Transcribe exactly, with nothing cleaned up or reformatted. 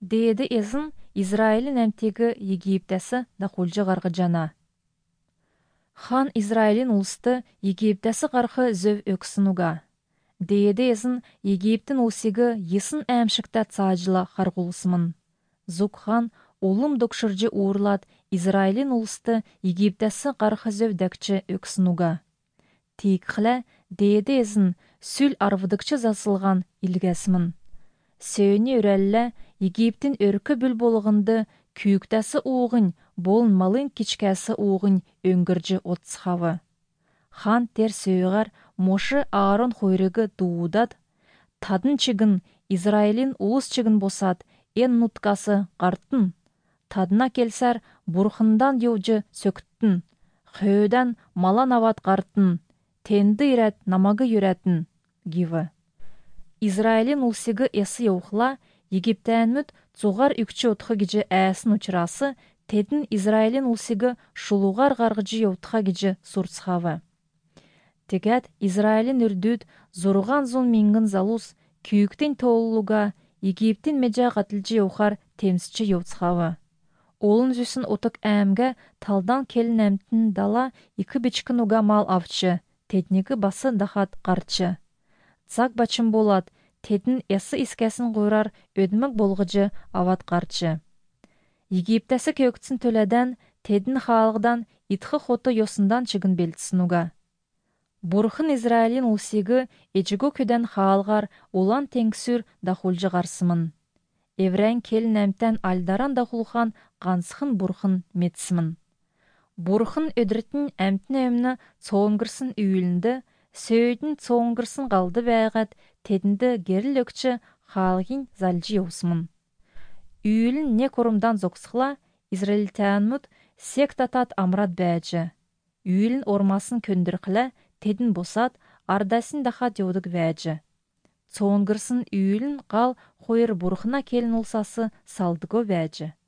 Дейді езін Израилін әмтегі Египтесі да құлжы ғарғы жана. Хан Израилін ұлысты Египтесі қарқы зөв өксінуға. Дейді езін Египтін ұлсегі есын әмшікті цажыла қарғылысымын. Зук хан олым докшыржы уырлат Израилін ұлысты Египтесі қарқы зөв дәкчі өксінуға. Тейкілі дейді езін сүл арвыдықчы засылған илгәсімін. Сөйіне үрәлі Египтін өркі бүл болығынды күйіктәсі уғын, болын малын кичкәсі уғын өңгіржі отсхавы. Хан тер сөйғар Мошы Аарон хойрығы дуудад, тадын чыгын Израилін улыс чыгын босат, ен нуткасы қарттын. Тадына келсәр бұрхындан еужі сөктін, хөөдән малан ават қарттын, тенді ирәт намагы юрәтін, гивы. Израилін улсығы есі еуқла, Египтән мүт цуғар үкчі отқы гіжі әсін ұчырасы, тедін Израилін улсығы шулуғар ғарғыжы еутқа гіжі сұрцхавы. Тегәт Израилін үрдүд зоруған зон мингін залус, күйіктен тоғылуға, Египтін меджа қатылжы еуқар темсічі еутсхавы. Олын зүсін отық әмгі талдан келін әмтін дала екі бічкін уға мал авчы, тетнегі басы дахат қартчы. Цак бачым болат, тедін есі искәсін қойрар өдімік болғыжы ават қарчы. Египтәсі көктсін төләден, тедін халығдан итқы хоты йосындан чыгын белтісінуға. Бұрхын Израилін ұлсегі ечігі көден халғар олан теңсүр дақулжы қарсымын. Еврән келін әмтән алдаран дақулған қансықын бұрхын метсімін. Бұрхын өдіртін әмтін өміні соңғырсын үйілінді, сөйдің соңғырсын қалды бәғат, тедінді геріл өкчі халғын залжы еусымын. Үйілін не корымдан зоқсықла, Израильтән мұт сек татат амрат бәжі. Үйілін ормасын көндірқілі, тедін босат, ардасын дақат еудық бәжі. Соңғырсын үйілін қал қойыр бұрхына келін ұлсасы салдығы бәжі.